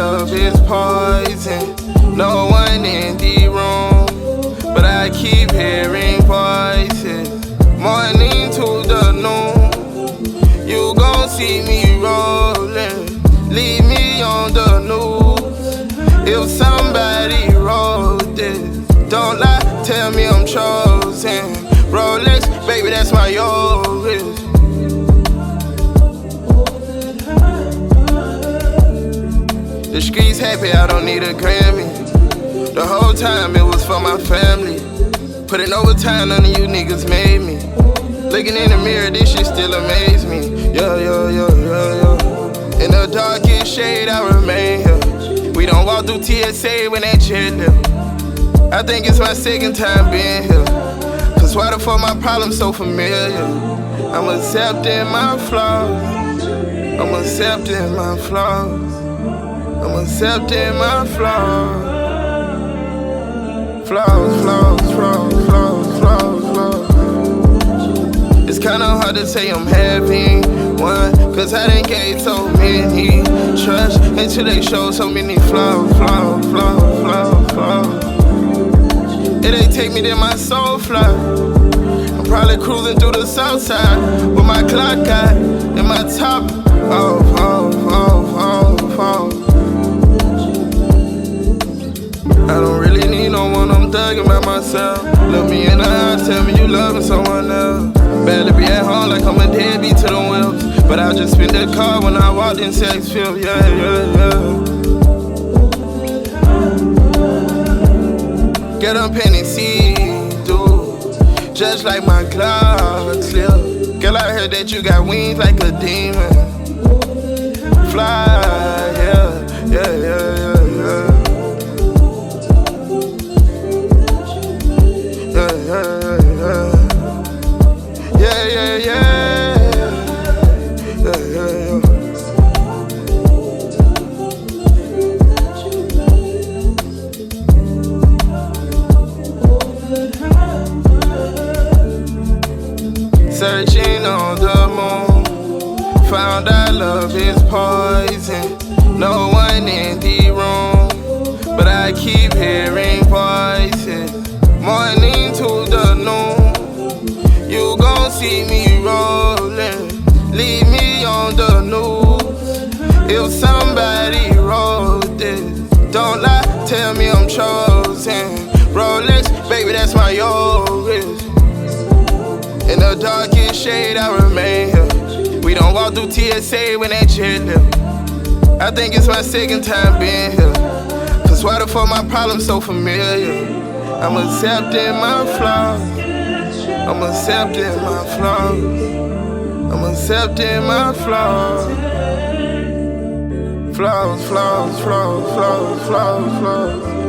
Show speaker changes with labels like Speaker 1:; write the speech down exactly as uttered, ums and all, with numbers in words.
Speaker 1: love is poison. No one in the room, but I keep hearing voices. Morning to the noon, you gon' see me rolling. Leave me on the news. If somebody wrote this, don't lie, tell me I'm chosen. Rolex, baby, that's my yours. The streets happy, I don't need a Grammy. The whole time it was for my family. Putting overtime, none of you niggas made me. Looking in the mirror, this shit still amaze me. Yeah, yeah, yeah, yeah, yeah. In the darkest shade, I remain here. We don't walk through T S A when that shit live. I think it's my second time being here. Cause why the fuck my problems so familiar? I'm accepting my flaws. I'm accepting my flaws. I'm accepting my flaws. Flaws, flaws, flaws, flaws, flaws, flaws. It's kinda hard to say I'm having one, cause I done gave so many trust until they show so many flaws, flaws, flaws, flaws, flaws. It ain't take me to my soul fly. I'm probably cruising through the south side with my clock got and my top off, off, off, off, off. I don't really need no one, I'm thugging by myself. Look me in the eyes, tell me you loving someone else. Barely be at home like I'm a deadbeat to the wheels. But I just spin the car when I walked in sex field, yeah, yeah, yeah. Get up and see, dude. Just like my clock slip. Girl, I heard that you got wings like a demon. Fly, yeah, yeah, yeah, yeah, yeah. Yeah, yeah, yeah. Yeah, yeah, yeah. Yeah, yeah, yeah. Searching on the moon, found out love is poison. No one in the room, but I keep hearing voices. Morning to the noon, you gon' see me rolling. Leave me on the news. If somebody wrote this, don't lie, tell me I'm chosen. Rolex, baby, that's my yours. In the darkest shade, I remain here. We don't walk through T S A when that shit live. I think it's my second time being here. Cause why the fuck my problems so familiar? I'm accepting my flaws. I'm accepting my flaws. I'm accepting my flaws. Flaws, flaws, flaws, flaws, flaws, flaws.